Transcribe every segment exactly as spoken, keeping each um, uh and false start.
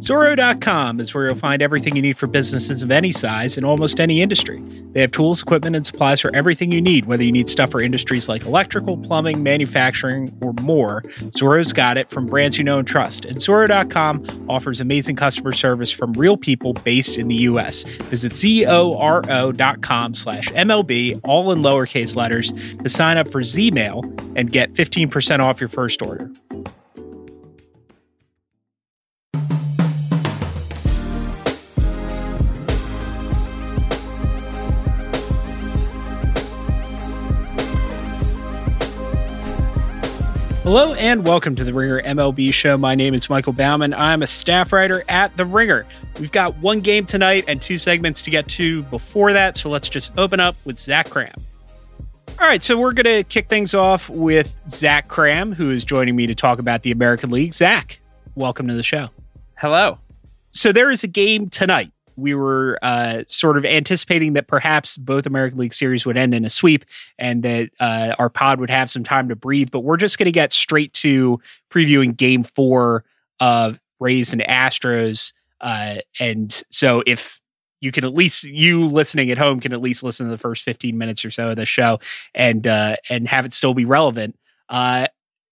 Zorro dot com is where you'll find everything you need for businesses of any size in almost any industry. They have tools, equipment, and supplies for everything you need, whether you need stuff for industries like electrical, plumbing, manufacturing, or more. Zorro's got it from brands you know and trust. And Zorro dot com offers amazing customer service from real people based in the U S. Visit Zorro dot com slash M L B, all in lowercase letters, to sign up for Z-Mail and get fifteen percent off your first order. Hello and welcome to the Ringer M L B show. My name is Michael Bauman. I'm a staff writer at The Ringer. We've got one game tonight and two segments to get to before that, so let's just open up with Zach Kram. All right, so we're going to kick things off with Zach Kram, who is joining me to talk about the American League. Zach, welcome to the show. Hello. So there is a game tonight. We were uh, sort of anticipating that perhaps both American League series would end in a sweep and that uh, our pod would have some time to breathe, but we're just going to get straight to previewing game four of Rays and Astros. Uh, and so if you can at least, you listening at home can at least listen to the first fifteen minutes or so of the show and, uh, and have it still be relevant. Uh,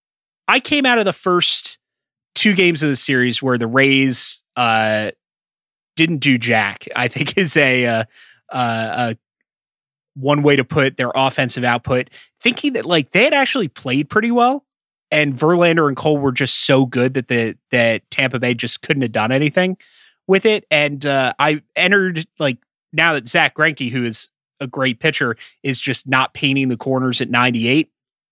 I came out of the first two games of the series where the Rays, uh, didn't do jack, I think is a, uh, uh, one way to put their offensive output, thinking that like they had actually played pretty well and Verlander and Cole were just so good that the, that Tampa Bay just couldn't have done anything with it. And, uh, I entered like now that Zach Greinke, who is a great pitcher, is just not painting the corners at ninety-eight.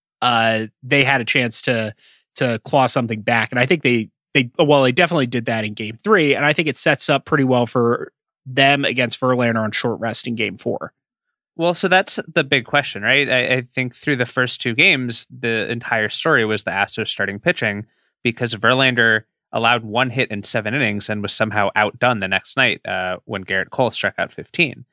Uh, they had a chance to, to claw something back. And I think they, They well, they definitely did that in game three, and I think it sets up pretty well for them against Verlander on short rest in game four. Well, so that's the big question, right? I, I think through the first two games, the entire story was the Astros starting pitching because Verlander allowed one hit in seven innings and was somehow outdone the next night uh, when Garrett Cole struck out fifteen.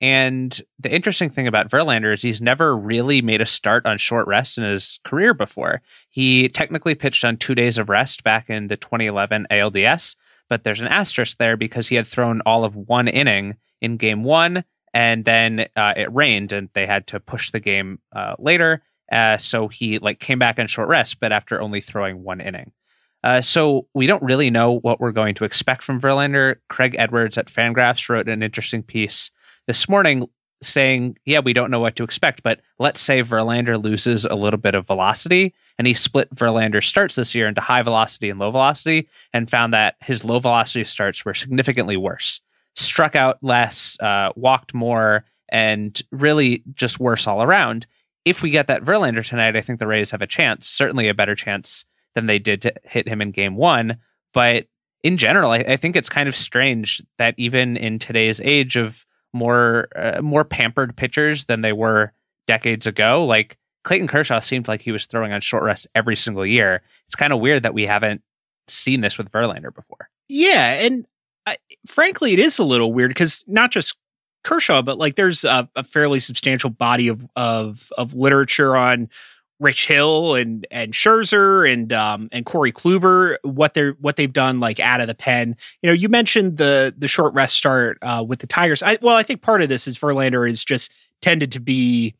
And the interesting thing about Verlander is he's never really made a start on short rest in his career before. He technically pitched on two days of rest back in the twenty eleven A L D S, but there's an asterisk there because he had thrown all of one inning in game one, and then uh, it rained and they had to push the game uh, later. Uh, so he like came back on short rest, but after only throwing one inning. Uh, so we don't really know what we're going to expect from Verlander. Craig Edwards at Fangraphs wrote an interesting piece this morning saying, yeah, we don't know what to expect, but let's say Verlander loses a little bit of velocity, and he split Verlander's starts this year into high velocity and low velocity and found that his low velocity starts were significantly worse, struck out less, uh, walked more, and really just worse all around. If we get that Verlander tonight, I think the Rays have a chance, certainly a better chance than they did to hit him in game one. But in general, I, I think it's kind of strange that even in today's age of more uh, more pampered pitchers than they were decades ago. Like Clayton Kershaw seemed like he was throwing on short rest every single year. It's kind of weird that we haven't seen this with Verlander before. Yeah, and I, frankly, it is a little weird because not just Kershaw, but like there's a, a fairly substantial body of of of literature on Rich Hill and and Scherzer and um and Corey Kluber, what they're what they've done like out of the pen. You know, you mentioned the the short rest start uh, with the Tigers. I, well, I think part of this is Verlander is just tended to be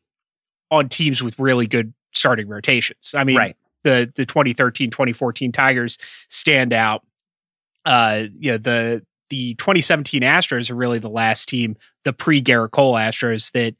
on teams with really good starting rotations. I mean, right. the the twenty thirteen twenty fourteen Tigers stand out. Uh, you know, the the twenty seventeen Astros are really the last team, the pre Garrett Cole Astros that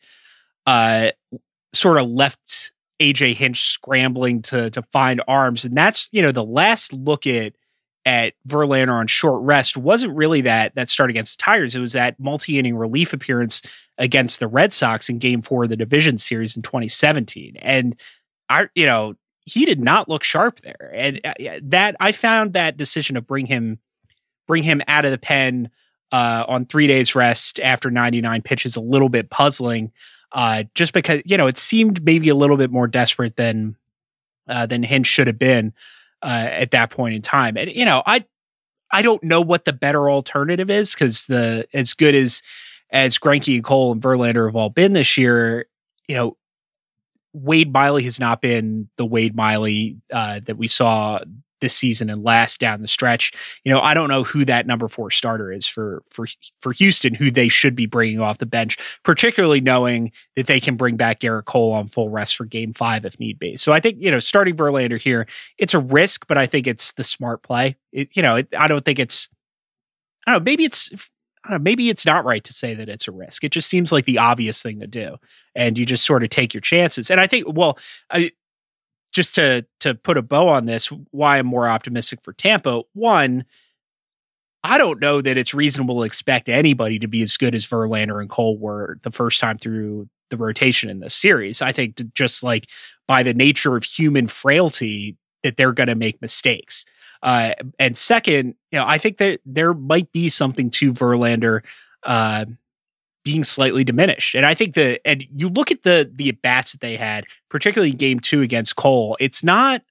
uh sort of left A J Hinch scrambling to to find arms. And that's, you know, the last look at at Verlander on short rest wasn't really that that start against the Tigers. It was that multi-inning relief appearance against the Red Sox in game four of the division series in twenty seventeen. And I, you know, he did not look sharp there. And that I found that decision to bring him bring him out of the pen uh, on three days rest after ninety-nine pitches a little bit puzzling. Uh, just because, you know, it seemed maybe a little bit more desperate than uh, than Hinch should have been uh, at that point in time. And, you know, I I don't know what the better alternative is because the as good as as Greinke and Cole and Verlander have all been this year, you know, Wade Miley has not been the Wade Miley uh, that we saw this season and last down the stretch. You know, I don't know who that number four starter is for for for Houston, who they should be bringing off the bench, particularly knowing that they can bring back Garrett Cole on full rest for game five if need be. So I think, you know, starting Verlander here, it's a risk, but I think it's the smart play. It, you know, it, I don't think it's, I don't know, maybe it's, I don't know, maybe it's not right to say that it's a risk. It just seems like the obvious thing to do. And you just sort of take your chances. And I think, well, I, just to to put a bow on this, why I'm more optimistic for Tampa. One, I don't know that it's reasonable to expect anybody to be as good as Verlander and Cole were the first time through the rotation in this series. I think just like by the nature of human frailty that they're going to make mistakes. Uh, and second, you know, I think that there might be something to Verlander uh, being slightly diminished. And I think that, and you look at the, the at-bats that they had, particularly in game two against Cole, it's not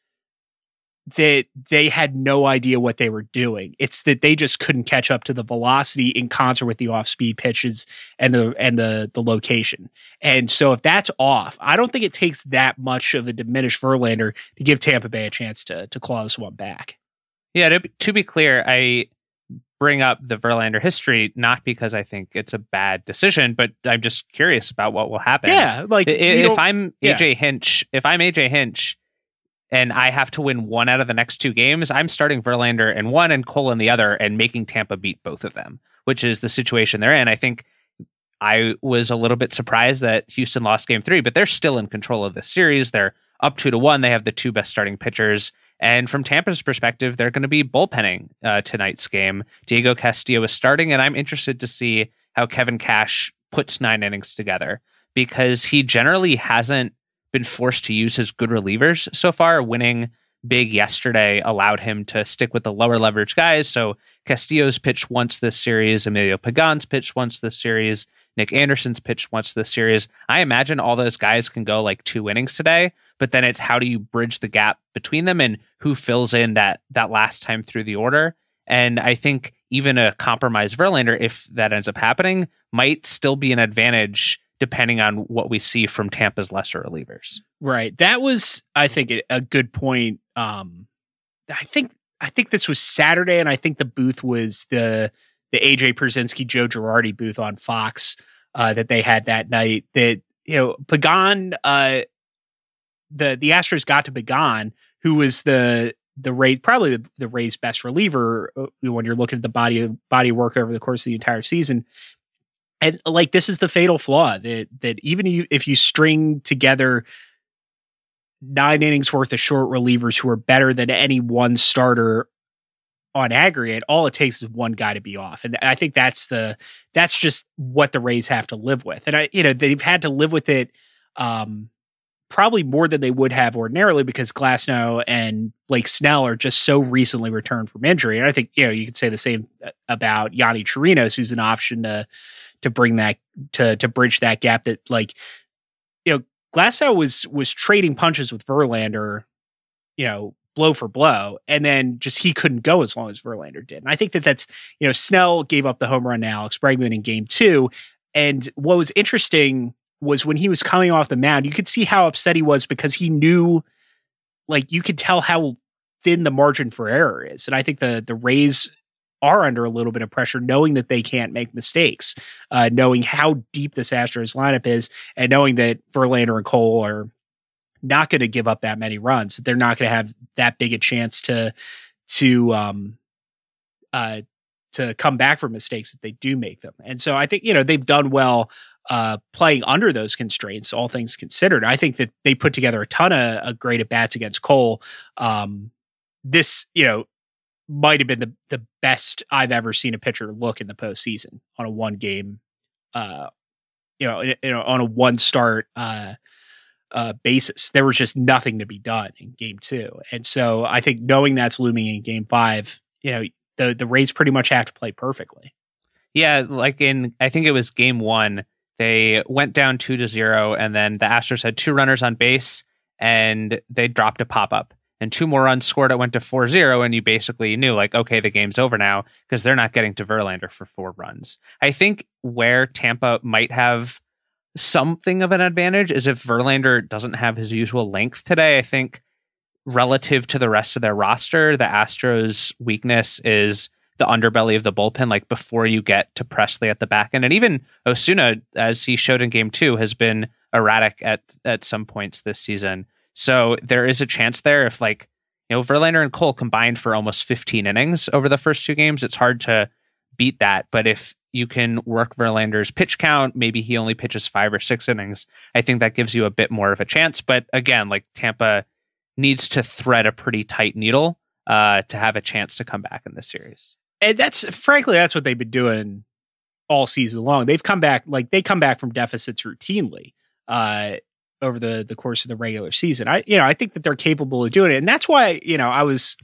that they had no idea what they were doing. It's that they just couldn't catch up to the velocity in concert with the off-speed pitches and the, and the, the location. And so if that's off, I don't think it takes that much of a diminished Verlander to give Tampa Bay a chance to, to claw this one back. Yeah. To, to be clear, I bring up the Verlander history, not because I think it's a bad decision, but I'm just curious about what will happen. Yeah. Like if, if I'm yeah. A J Hinch, if I'm A J Hinch and I have to win one out of the next two games, I'm starting Verlander in one and Cole in the other and making Tampa beat both of them, which is the situation they're in. I think I was a little bit surprised that Houston lost game three, but they're still in control of this series. They're up two to one. They have the two best starting pitchers. And from Tampa's perspective, they're going to be bullpenning uh, tonight's game. Diego Castillo is starting, and I'm interested to see how Kevin Cash puts nine innings together, because he generally hasn't been forced to use his good relievers so far. Winning big yesterday allowed him to stick with the lower leverage guys. So Castillo's pitched once this series, Emilio Pagan's pitched once this series, Nick Anderson's pitched once this series. I imagine all those guys can go like two innings today, but then it's how do you bridge the gap between them and who fills in that that last time through the order. And I think even a compromised Verlander, if that ends up happening, might still be an advantage depending on what we see from Tampa's lesser relievers. Right. That was, I think, a good point. Um, I think I think this was Saturday, and I think the booth was the the A J Pierzynski, Joe Girardi booth on Fox uh, that they had that night. That, you know, Pagan, uh, the the Astros got to Pagan, who was the the Rays, probably the, the Rays' best reliever when you're looking at the body of body of work over the course of the entire season. And like, this is the fatal flaw that that even you, if you string together nine innings worth of short relievers who are better than any one starter on aggregate, all it takes is one guy to be off. And I think that's the, that's just what the Rays have to live with. And I, you know, they've had to live with it um, probably more than they would have ordinarily, because Glasnow and Blake Snell are just so recently returned from injury. And I think, you know, you could say the same about Yanni Chirinos, who's an option to, to bring that, to, to bridge that gap that, like, you know, Glasnow was, was trading punches with Verlander, you know, blow for blow, and then just he couldn't go as long as Verlander did. And I think that that's, you know, Snell gave up the home run to Alex Bregman in game two. And what was interesting was when he was coming off the mound, you could see how upset he was, because he knew, like, you could tell how thin the margin for error is. And I think the the Rays are under a little bit of pressure, knowing that they can't make mistakes, uh, knowing how deep this Astros lineup is, and knowing that Verlander and Cole are not going to give up that many runs. They're not going to have that big a chance to, to, um, uh, to come back from mistakes if they do make them. And so I think, you know, they've done well, uh, playing under those constraints, all things considered. I think that they put together a ton of, of great at bats against Cole. Um, this, you know, might have been the, the best I've ever seen a pitcher look in the postseason on a one game, uh, you know, you know, on a one start, uh, Uh, basis. There was just nothing to be done in game two. And so I think knowing that's looming in game five, you know, the, the Rays pretty much have to play perfectly. Yeah. Like in, I think it was game one, they went down two to zero, and then the Astros had two runners on base and they dropped a pop up, and two more runs scored. It went to four zero, and you basically knew, like, okay, the game's over now, because they're not getting to Verlander for four runs. I think where Tampa might have something of an advantage is if Verlander doesn't have his usual length today. I think relative to the rest of their roster, the Astros' weakness is the underbelly of the bullpen, like before you get to Presley at the back end. And even Osuna, as he showed in game two, has been erratic at, at some points this season. So there is a chance there if like, you know, Verlander and Cole combined for almost fifteen innings over the first two games. It's hard to beat that. But if you can work Verlander's pitch count, maybe he only pitches five or six innings, I think that gives you a bit more of a chance. But again, like Tampa needs to thread a pretty tight needle uh, to have a chance to come back in this series. And that's frankly, that's what they've been doing all season long. They've come back, like they come back from deficits routinely uh, over the, the course of the regular season. I, you know, I think that they're capable of doing it. And that's why, you know, I was,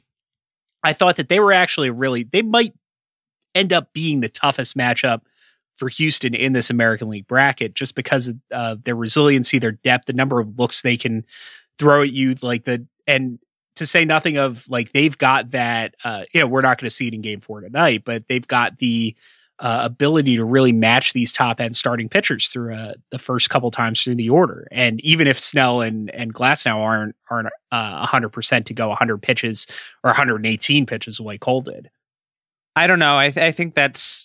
I thought that they were actually really, they might end up being the toughest matchup for Houston in this American League bracket, just because of uh, their resiliency, their depth, the number of looks they can throw at you, like the, and to say nothing of like, they've got that, uh, you know, we're not going to see it in game four tonight, but they've got the uh, ability to really match these top end starting pitchers through uh, the first couple times through the order. And even if Snell and, and Glasnow aren't, aren't uh, one hundred percent to go one hundred pitches or one hundred eighteen pitches the way Cole did. I don't know. I, th- I think that's,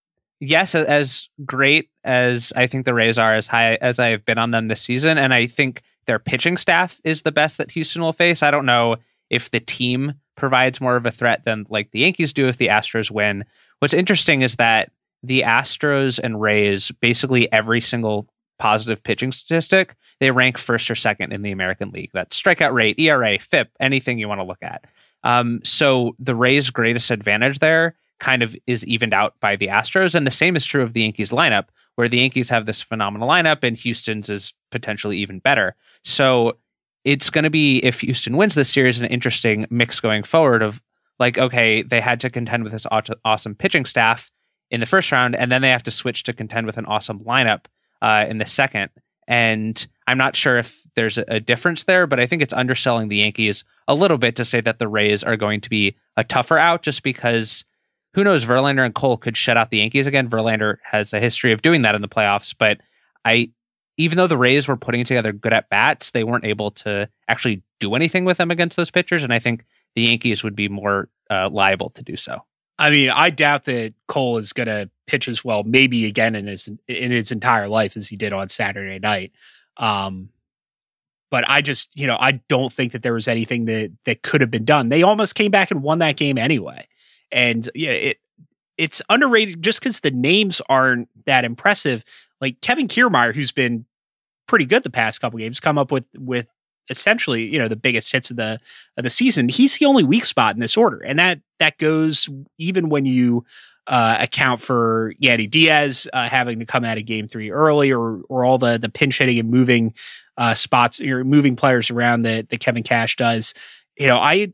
yes, as great as I think the Rays are, as high as I have been on them this season. And I think their pitching staff is the best that Houston will face. I don't know if the team provides more of a threat than like the Yankees do if the Astros win. What's interesting is that the Astros and Rays, basically every single positive pitching statistic, they rank first or second in the American League. That's strikeout rate, E R A, F I P, anything you want to look at. Um, so the Rays' greatest advantage there kind of is evened out by the Astros. And the same is true of the Yankees lineup, where the Yankees have this phenomenal lineup and Houston's is potentially even better. So it's going to be, if Houston wins this series, an interesting mix going forward of like, okay, they had to contend with this awesome pitching staff in the first round, and then they have to switch to contend with an awesome lineup uh, in the second. And I'm not sure if there's a difference there, but I think it's underselling the Yankees a little bit to say that the Rays are going to be a tougher out, just because who knows, Verlander and Cole could shut out the Yankees again. Verlander has a history of doing that in the playoffs, but I, even though the Rays were putting together good at bats, they weren't able to actually do anything with them against those pitchers. And I think the Yankees would be more uh, liable to do so. I mean, I doubt that Cole is going to pitch as well, maybe again in his in his entire life as he did on Saturday night. Um, but I just, you know, I don't think that there was anything that that could have been done. They almost came back and won that game anyway. And yeah, it it's underrated just because the names aren't that impressive. Like Kevin Kiermaier, who's been pretty good the past couple games, come up with with essentially, you know, the biggest hits of the of the season. He's the only weak spot in this order, and that that goes even when you uh, account for Yandy Diaz uh, having to come out of game three early, or or all the the pinch hitting and moving uh, spots, or moving players around that that Kevin Cash does. You know, I.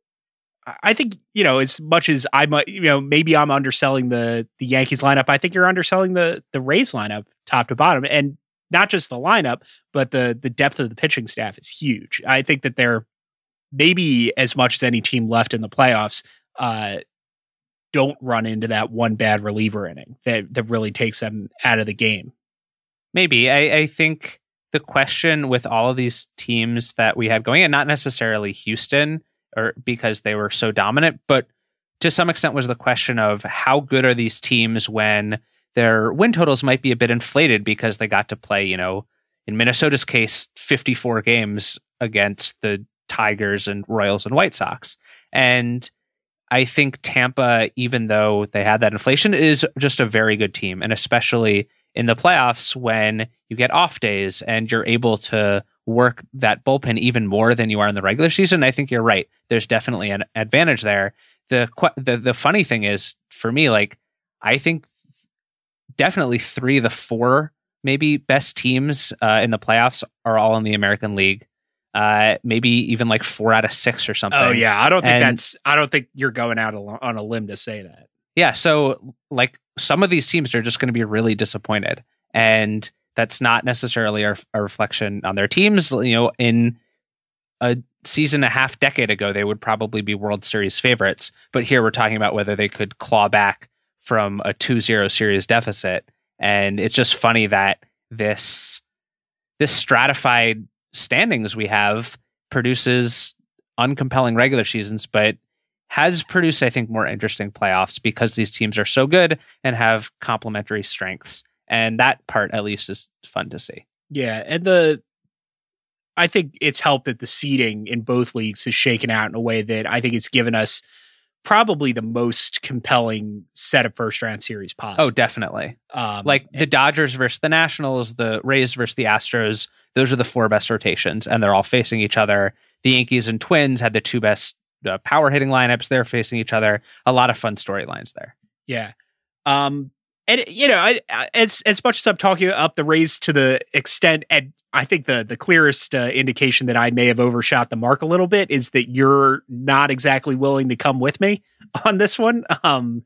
I think, you know, as much as I might, you know, maybe I'm underselling the the Yankees lineup, I think you're underselling the the Rays lineup top to bottom, and not just the lineup, but the the depth of the pitching staff is huge. I think that they're maybe as much as any team left in the playoffs uh, don't run into that one bad reliever inning that that really takes them out of the game. Maybe I, I think the question with all of these teams that we had going in, not necessarily Houston, or because they were so dominant, but to some extent was the question of how good are these teams when their win totals might be a bit inflated because they got to play, you know, in Minnesota's case, fifty-four games against the Tigers and Royals and White Sox. And I think Tampa, even though they had that inflation, is just a very good team. And especially in the playoffs when you get off days and you're able to work that bullpen even more than you are in the regular season, I think you're right. There's definitely an advantage there. The the the funny thing is, for me, like, I think definitely three of the four maybe best teams uh, in the playoffs are all in the American League. Uh, maybe even like four out of six or something. Oh yeah, I don't think and, that's. I don't think you're going out on a limb to say that. Yeah, so like some of these teams are just going to be really disappointed, and that's not necessarily a, a reflection on their teams. You know, in a season and a half decade ago, they would probably be World Series favorites. But here we're talking about whether they could claw back from a two zero series deficit. And it's just funny that this this stratified standings we have produces uncompelling regular seasons, but has produced, I think, more interesting playoffs because these teams are so good and have complementary strengths. And that part, at least, is fun to see. Yeah, and the I think it's helped that the seeding in both leagues is shaken out in a way that I think it's given us probably the most compelling set of first round series possible. Oh, definitely. Um, like the Dodgers versus the Nationals, the Rays versus the Astros, those are the four best rotations, and they're all facing each other. The Yankees and Twins had the two best uh, power hitting lineups. They're facing each other. A lot of fun storylines there. Yeah. Um, and, you know, I, as as much as I'm talking up the Rays to the extent, and I think the the clearest uh, indication that I may have overshot the mark a little bit is that you're not exactly willing to come with me on this one. Um,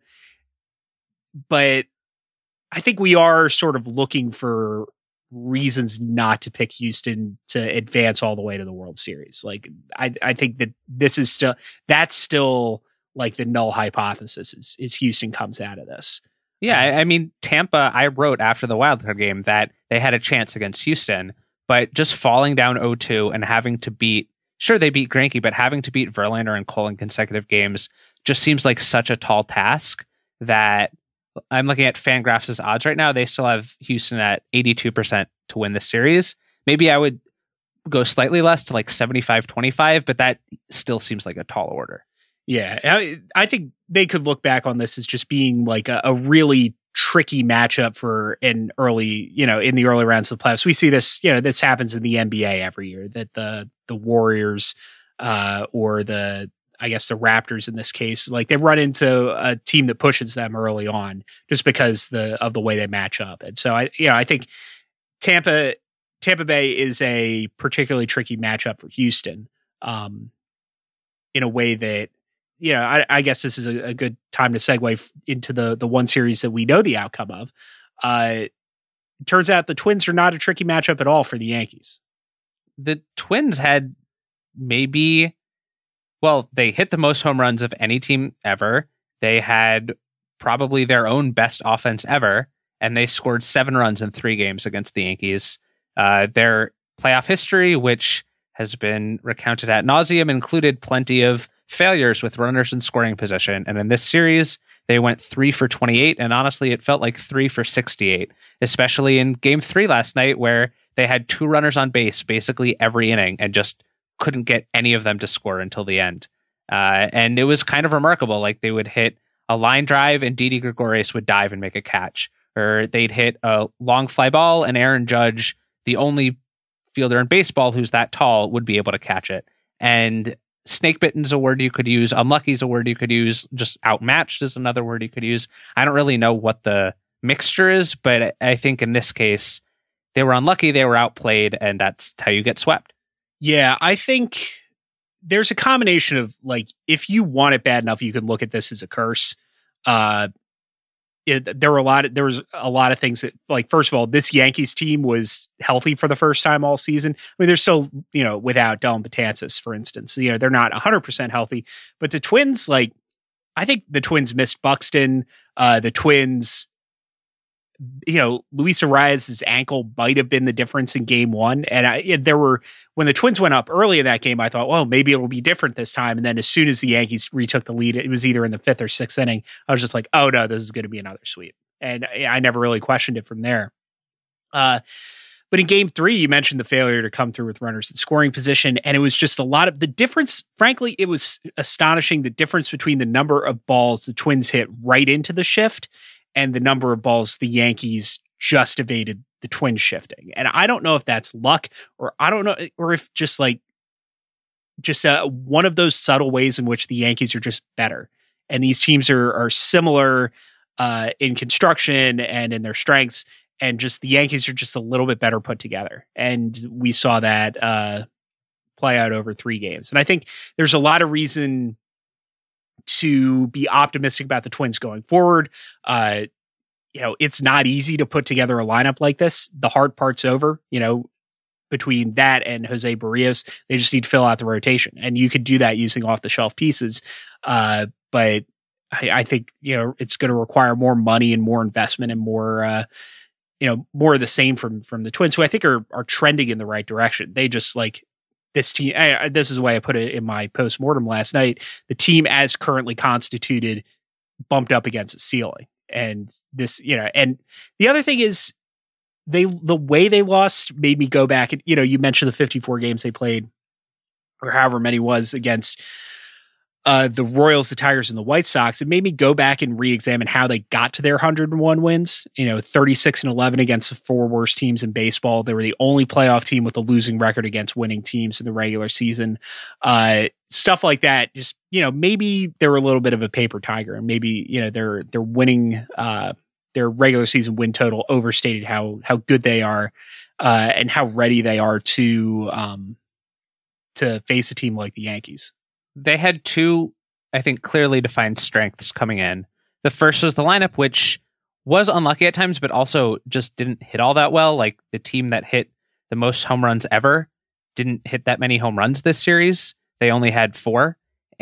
but I think we are sort of looking for reasons not to pick Houston to advance all the way to the World Series. Like, I, I think that this is still, that's still like the null hypothesis is, is Houston comes out of this. Yeah, I mean, Tampa, I wrote after the wildcard game that they had a chance against Houston, but just falling down oh two and having to beat, sure, they beat Greinke, but having to beat Verlander and Cole in consecutive games just seems like such a tall task that I'm looking at Fangraphs' odds right now. They still have Houston at eighty-two percent to win the series. Maybe I would go slightly less to like seventy-five twenty-five, but that still seems like a tall order. Yeah, I, I think they could look back on this as just being like a, a really tricky matchup for an early, you know, in the early rounds of the playoffs. We see this, you know, this happens in the N B A every year, that the the Warriors uh, or the, I guess the Raptors in this case, like they run into a team that pushes them early on just because the of the way they match up. And so I, you know, I think Tampa Tampa Bay is a particularly tricky matchup for Houston um, in a way that, you know, I, I guess this is a, a good time to segue f- into the the one series that we know the outcome of. Uh, it turns out the Twins are not a tricky matchup at all for the Yankees. The Twins had maybe, well, they hit the most home runs of any team ever. They had probably their own best offense ever, and they scored seven runs in three games against the Yankees. Uh, their playoff history, which has been recounted ad nauseum, included plenty of failures with runners in scoring position. And in this series, they went three for twenty-eight. And honestly, it felt like three for sixty-eight, especially in game three last night, where they had two runners on base basically every inning and just couldn't get any of them to score until the end. Uh, and it was kind of remarkable. Like they would hit a line drive and Didi Gregorius would dive and make a catch, or they'd hit a long fly ball and Aaron Judge, the only fielder in baseball who's that tall, would be able to catch it. And snake bitten is a word you could use. Unlucky is a word you could use. Just outmatched is another word you could use. I don't really know what the mixture is, but I think in this case, they were unlucky, they were outplayed, and that's how you get swept. Yeah, I think there's a combination of, like, if you want it bad enough, you could look at this as a curse. Uh, it, there were a lot of, there was a lot of things that, like, first of all, this Yankees team was healthy for the first time all season. I mean, they're still, you know, without Dellin Betances, for instance. You know, they're not one hundred percent healthy. But the Twins, like, I think the Twins missed Buxton. Uh, the Twins, you know, Luis Arias's ankle might have been the difference in game one. And I, there were, when the Twins went up early in that game, I thought, well, maybe it'll be different this time. And then as soon as the Yankees retook the lead, it was either in the fifth or sixth inning. I was just like, oh no, this is going to be another sweep. And I never really questioned it from there. Uh, but in game three, you mentioned the failure to come through with runners in scoring position. And it was just a lot of the difference. Frankly, it was astonishing, the difference between the number of balls the Twins hit right into the shift and the number of balls the Yankees just evaded the Twins shifting. And I don't know if that's luck, or I don't know, or if just like, just uh, one of those subtle ways in which the Yankees are just better. And these teams are, are similar uh, in construction and in their strengths. And just the Yankees are just a little bit better put together. And we saw that uh, play out over three games. And I think there's a lot of reason to be optimistic about the Twins going forward. Uh, you know, it's not easy to put together a lineup like this. The hard part's over, you know, between that and Jose Barrios. They just need to fill out the rotation. And you could do that using off the shelf pieces. Uh, but I, I think, you know, it's going to require more money and more investment and more, uh, you know, more of the same from, from the Twins, who I think are, are trending in the right direction. They just like, this team, I, this is the way I put it in my post-mortem last night, the team as currently constituted bumped up against a ceiling. And this, you know, and the other thing is they, the way they lost made me go back and, you know, you mentioned the fifty-four games they played or however many was against uh, the Royals, the Tigers, and the White Sox. It made me go back and re-examine how they got to their one hundred one wins. You know, thirty-six and eleven against the four worst teams in baseball. They were the only playoff team with a losing record against winning teams in the regular season. Uh, stuff like that. Just, you know, maybe they were a little bit of a paper tiger, and maybe, you know, their their winning, uh, their regular season win total overstated how how good they are, uh, and how ready they are to um, to face a team like the Yankees. They had two, I think, clearly defined strengths coming in. The first was the lineup, which was unlucky at times, but also just didn't hit all that well. Like the team that hit the most home runs ever didn't hit that many home runs this series. They only had four,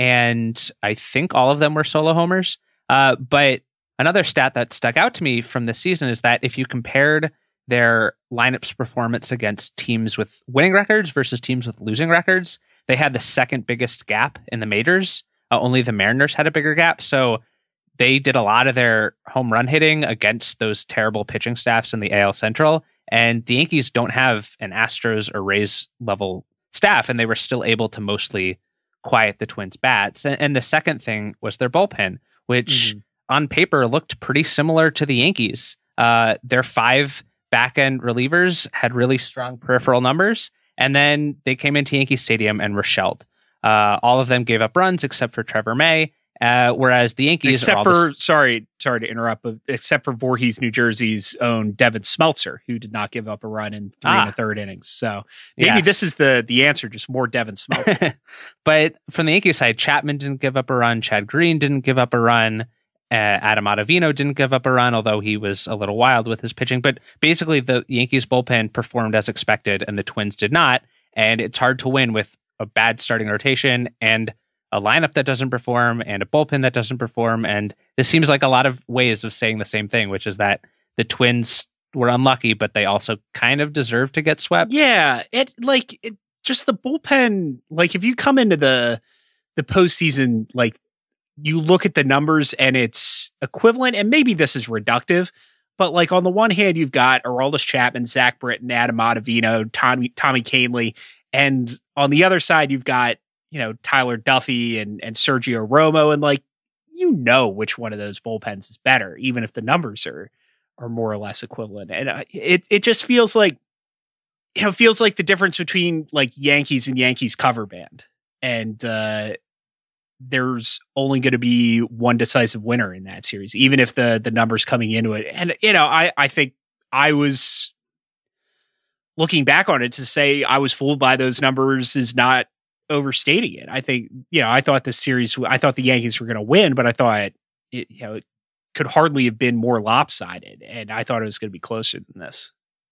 and I think all of them were solo homers. Uh, but another stat that stuck out to me from this season is that if you compared their lineup's performance against teams with winning records versus teams with losing records, they had the second biggest gap in the majors. Uh, only the Mariners had a bigger gap. So they did a lot of their home run hitting against those terrible pitching staffs in the A L Central. And the Yankees don't have an Astros or Rays level staff, and they were still able to mostly quiet the Twins' bats. And, and the second thing was their bullpen, which mm-hmm. on paper looked pretty similar to the Yankees. Uh, their five back-end relievers had really strong peripheral numbers, and then they came into Yankee Stadium and were shelled. Uh, all of them gave up runs except for Trevor May, uh, whereas the Yankees... Except for, this- sorry, sorry to interrupt, but except for Voorhees, New Jersey's own Devin Smeltzer, who did not give up a run in three ah. and a third innings. So maybe yes. this is the the answer, just more Devin Smeltzer. But from the Yankees side, Chapman didn't give up a run, Chad Green didn't give up a run, Uh, Adam Ottavino didn't give up a run, although he was a little wild with his pitching. But basically, the Yankees bullpen performed as expected, and the Twins did not. And it's hard to win with a bad starting rotation and a lineup that doesn't perform and a bullpen that doesn't perform. And this seems like a lot of ways of saying the same thing, which is that the Twins were unlucky, but they also kind of deserve to get swept. Yeah, it like it, just the bullpen. Like if you come into the the postseason, like. You look at the numbers and it's equivalent, and maybe this is reductive, but like on the one hand, you've got Aroldis Chapman, Zach Britton, Adam Ottavino, Tommy, Tommy Kahnle. And on the other side, you've got, you know, Tyler Duffy and, and Sergio Romo. And like, you know, which one of those bullpens is better, even if the numbers are, are more or less equivalent. And uh, it, it just feels like, you know, feels like the difference between like Yankees and Yankees cover band. And, uh, there's only going to be one decisive winner in that series, even if the the numbers coming into it. And, you know, I, I think I was looking back on it to say I was fooled by those numbers is not overstating it. I think, you know, I thought this series, I thought the Yankees were going to win, but I thought it, you know, it could hardly have been more lopsided. And I thought it was going to be closer than this.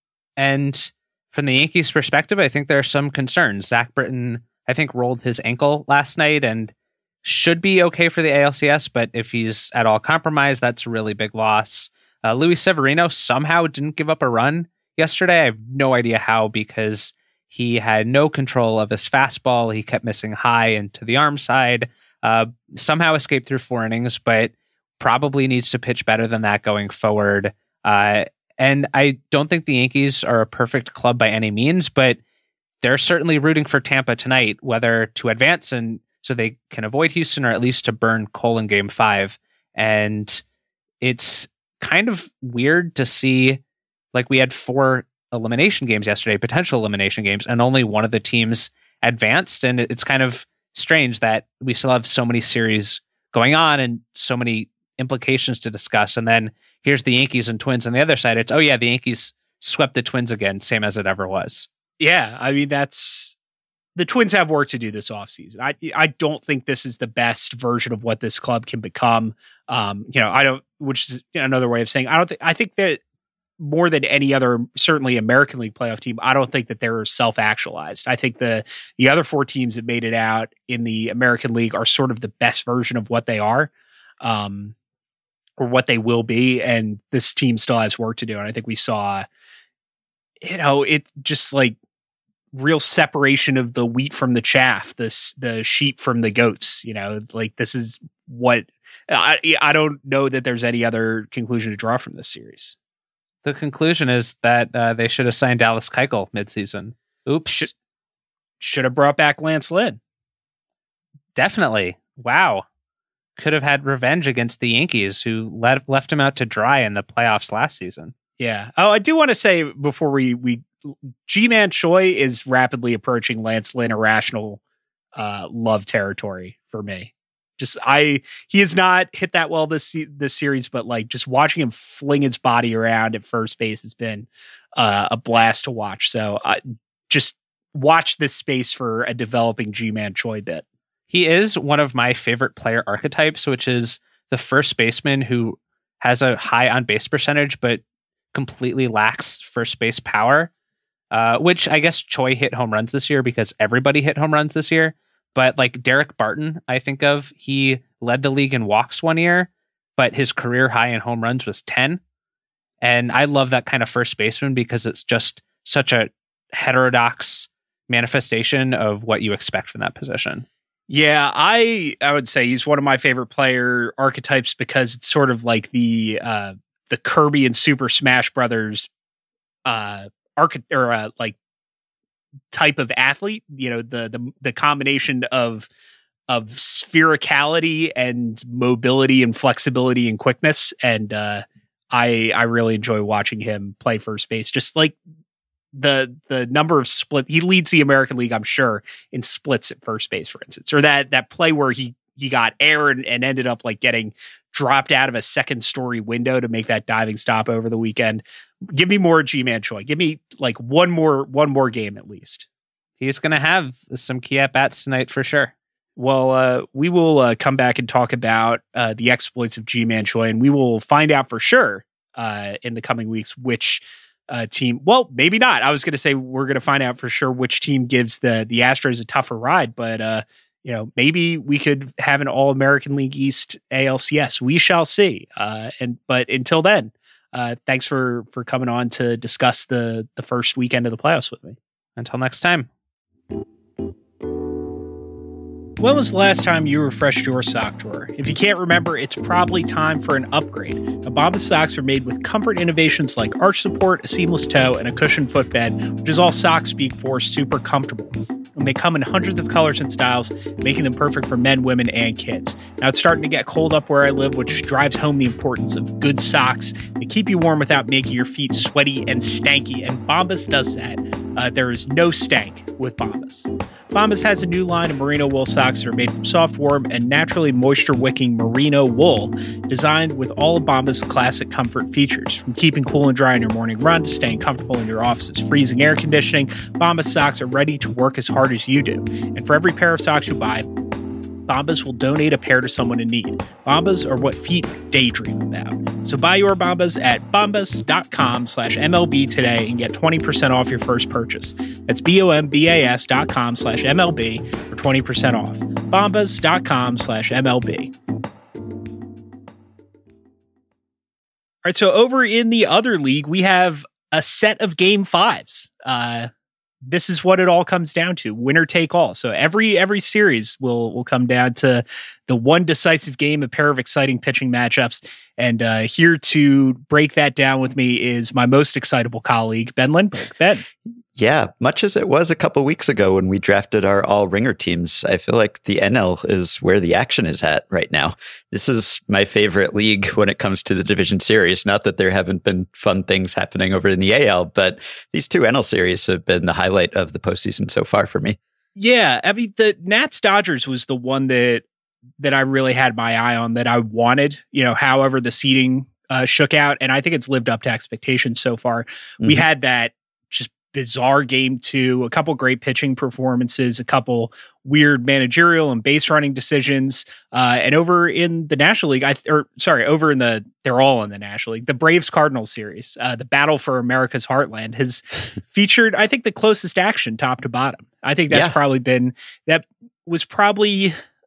And from the Yankees perspective, I think there are some concerns. Zach Britton, I think, rolled his ankle last night and should be okay for the A L C S, but if he's at all compromised, that's a really big loss. Uh, Luis Severino somehow didn't give up a run yesterday. I have no idea how, because he had no control of his fastball. He kept missing high and to the arm side. Uh, somehow escaped through four innings, but probably needs to pitch better than that going forward. Uh, and I don't think the Yankees are a perfect club by any means, but they're certainly rooting for Tampa tonight, whether to advance and so they can avoid Houston, or at least to burn Cole in game five. And it's kind of weird to see, like, we had four elimination games yesterday, potential elimination games, and only one of the teams advanced. And it's kind of strange that we still have so many series going on and so many implications to discuss. And then here's the Yankees and Twins on the other side. It's, oh yeah, the Yankees swept the Twins again, same as it ever was. Yeah, I mean, that's... The Twins have work to do this offseason. I I don't think this is the best version of what this club can become. Um, you know, I don't, which is another way of saying, I don't think, I think that more than any other, certainly American League playoff team, I don't think that they're self-actualized. I think the, the other four teams that made it out in the American League are sort of the best version of what they are, um, or what they will be. And this team still has work to do. And I think we saw, you know, it just like, real separation of the wheat from the chaff, this the sheep from the goats. You know, like this is what I I don't know that there's any other conclusion to draw from this series. The conclusion is that uh, they should have signed Dallas Keuchel midseason. Oops. Should, should have brought back Lance Lynn. Definitely. Wow. Could have had revenge against the Yankees, who let, left him out to dry in the playoffs last season. Yeah. Oh, I do want to say before we, we Ji-Man Choi is rapidly approaching Lance Lynn irrational uh, love territory for me. Just I he has not hit that well this this series, but like just watching him fling his body around at first base has been uh, a blast to watch. So uh, just watch this space for a developing Ji-Man Choi bit. He is one of my favorite player archetypes, which is the first baseman who has a high on base percentage, but completely lacks first base power. Uh, which I guess Choi hit home runs this year because everybody hit home runs this year. But like Derek Barton, I think of, he led the league in walks one year, but his career high in home runs was ten. And I love that kind of first baseman because it's just such a heterodox manifestation of what you expect from that position. Yeah, I I would say he's one of my favorite player archetypes because it's sort of like the uh, the Kirby and Super Smash Brothers uh, arch or uh, like. type of athlete, you know, the the the combination of of sphericality and mobility and flexibility and quickness, and uh I I really enjoy watching him play first base. Just like the the number of split he leads the American League, I'm sure, in splits at first base, for instance, or that that play where he he got air and, and ended up like getting dropped out of a second story window to make that diving stop over the weekend. Give me more Ji-Man Choi. Give me like one more one more game at least. He's going to have some key at bats tonight for sure. Well, uh, we will uh, come back and talk about uh, the exploits of Ji-Man Choi, and we will find out for sure uh, in the coming weeks which uh, team. Well, maybe not. I was going to say we're going to find out for sure which team gives the the Astros a tougher ride, but uh, you know, maybe we could have an All American League East A L C S. We shall see. Uh, and but until then. Uh, thanks for, for coming on to discuss the, the first weekend of the playoffs with me. Until next time. When was the last time you refreshed your sock drawer? If you can't remember, it's probably time for an upgrade. Now, Bombas socks are made with comfort innovations like arch support, a seamless toe, and a cushioned footbed, which is all socks speak for super comfortable. And they come in hundreds of colors and styles, making them perfect for men, women, and kids. Now, it's starting to get cold up where I live, which drives home the importance of good socks to keep you warm without making your feet sweaty and stanky, and Bombas does that. Uh, there is no stank with Bombas. Bombas has a new line of merino wool socks that are made from soft, warm, and naturally moisture-wicking merino wool, designed with all of Bombas' classic comfort features. From keeping cool and dry on your morning run to staying comfortable in your office's freezing air conditioning, Bombas socks are ready to work as hard as you do. And for every pair of socks you buy, Bombas will donate a pair to someone in need. Bombas are what feet daydream about. So buy your Bombas at bombas.com slash MLB today and get twenty percent off your first purchase. That's B-O-M-B-A-S dot com slash MLB for twenty percent off. Bombas.com slash MLB. All right, so over in the other league, we have a set of game fives. Uh, this is what it all comes down to: winner take all. So every every series will will come down to the one decisive game, a pair of exciting pitching matchups. And uh, here to break that down with me is my most excitable colleague, Ben Lindbergh. Ben. Yeah, much as it was a couple weeks ago when we drafted our all ringer teams, I feel like the N L is where the action is at right now. This is my favorite league when it comes to the division series. Not that there haven't been fun things happening over in the A L, but these two N L series have been the highlight of the postseason so far for me. Yeah, I mean, the Nats Dodgers was the one that that I really had my eye on, that I wanted, you know, however the seeding uh, shook out. And I think it's lived up to expectations so far. Mm-hmm. We had that just bizarre game two, a couple great pitching performances, a couple weird managerial and base running decisions. Uh, and over in the National League, I, or sorry, over in the, they're all in the National League, the Braves Cardinals series, uh, the battle for America's heartland has featured, I think, the closest action top to bottom. I think that's yeah. probably been, that was probably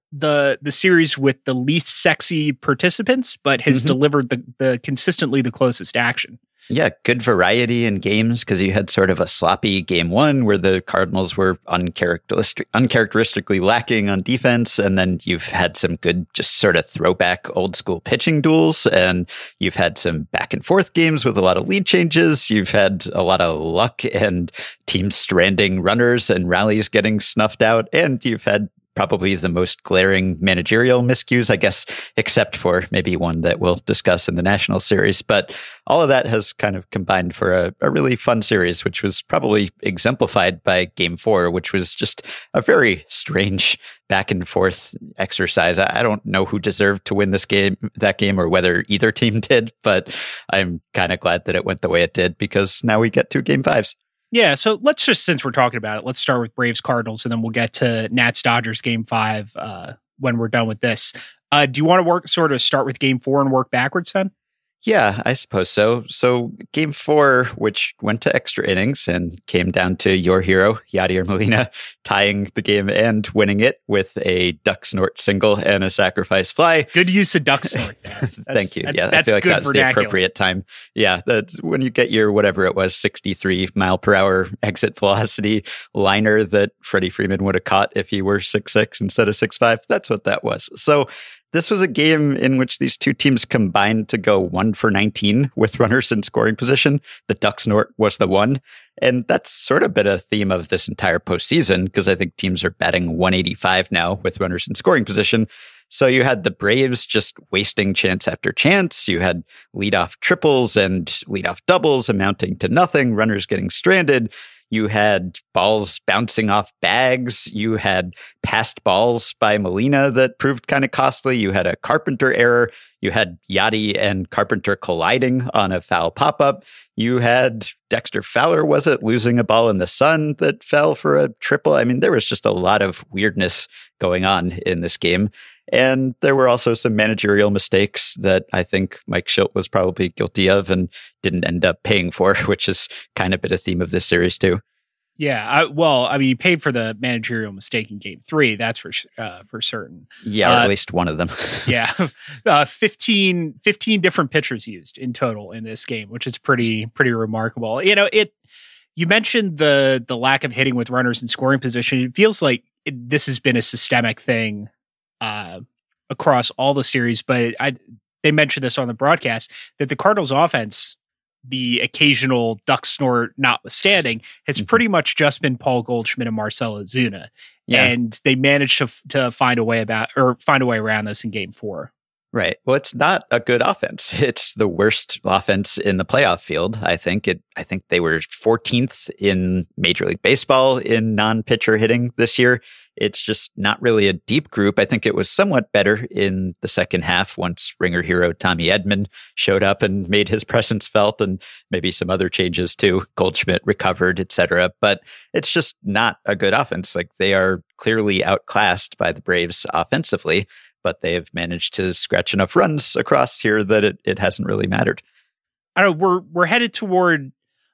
the the series with the least sexy participants, but has mm-hmm. delivered the, the consistently the closest action. Yeah, good variety in games because you had sort of a sloppy game one where the Cardinals were uncharacteristic, uncharacteristically lacking on defense. And then you've had some good, just sort of throwback old school pitching duels. And you've had some back and forth games with a lot of lead changes. You've had a lot of luck and teams stranding runners and rallies getting snuffed out. And you've had probably the most glaring managerial miscues, I guess, except for maybe one that we'll discuss in the National Series. But all of that has kind of combined for a, a really fun series, which was probably exemplified by Game Four, which was just a very strange back and forth exercise. I don't know who deserved to win this game, that game, or whether either team did, but I'm kind of glad that it went the way it did because now we get two Game Fives. Yeah, so let's just, since we're talking about it, let's start with Braves Cardinals, and then we'll get to Nats Dodgers Game Five uh, when we're done with this. Uh, do you want to work sort of start with Game Four and work backwards then? Yeah, I suppose so. So Game Four, which went to extra innings and came down to your hero, Yadier Molina, tying the game and winning it with a duck snort single and a sacrifice fly. Good use of duck snort. Thank you. That's, yeah, that's I feel like good that's vernacular. The appropriate time. Yeah, that's when you get your whatever it was, sixty-three mile per hour exit velocity liner that Freddie Freeman would have caught if he were six six instead of six five. That's what that was. So this was a game in which these two teams combined to go one for nineteen with runners in scoring position. The duck snort was the one. And that's sort of been a theme of this entire postseason because I think teams are batting one eighty-five now with runners in scoring position. So you had the Braves just wasting chance after chance. You had leadoff triples and leadoff doubles amounting to nothing, runners getting stranded. You had balls bouncing off bags. You had passed balls by Molina that proved kind of costly. You had a Carpenter error. You had Yadi and Carpenter colliding on a foul pop-up. You had Dexter Fowler, was it, losing a ball in the sun that fell for a triple? I mean, there was just a lot of weirdness going on in this game. And there were also some managerial mistakes that I think Mike Shildt was probably guilty of and didn't end up paying for, which is kind of been a theme of this series too. Yeah, I, well, I mean, you paid for the managerial mistake in Game Three. That's for uh, for certain. Yeah, or uh, at least one of them. yeah, uh, fifteen, fifteen different pitchers used in total in this game, which is pretty pretty remarkable. You know, it. You mentioned the the lack of hitting with runners in scoring position. It feels like it, this has been a systemic thing uh, across all the series. But I, they mentioned this on the broadcast that the Cardinals' offense, the occasional duck snort notwithstanding, has mm-hmm. pretty much just been Paul Goldschmidt and Marcell Ozuna. Yeah. And they managed to to find a way about or find a way around this in Game Four. Right. Well, it's not a good offense. It's the worst offense in the playoff field. I think it. I think they were fourteenth in Major League Baseball in non-pitcher hitting this year. It's just not really a deep group. I think it was somewhat better in the second half once Ringer hero Tommy Edman showed up and made his presence felt, and maybe some other changes too. Goldschmidt recovered, et cetera. But it's just not a good offense. Like, they are clearly outclassed by the Braves offensively, but they have managed to scratch enough runs across here that it, it hasn't really mattered. I don't know. We're we're headed toward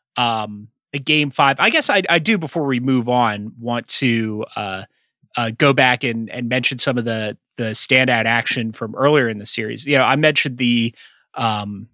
um, a Game Five. I guess I, I do, before we move on, want to uh, uh, go back and, and mention some of the the standout action from earlier in the series. You know, I mentioned the um,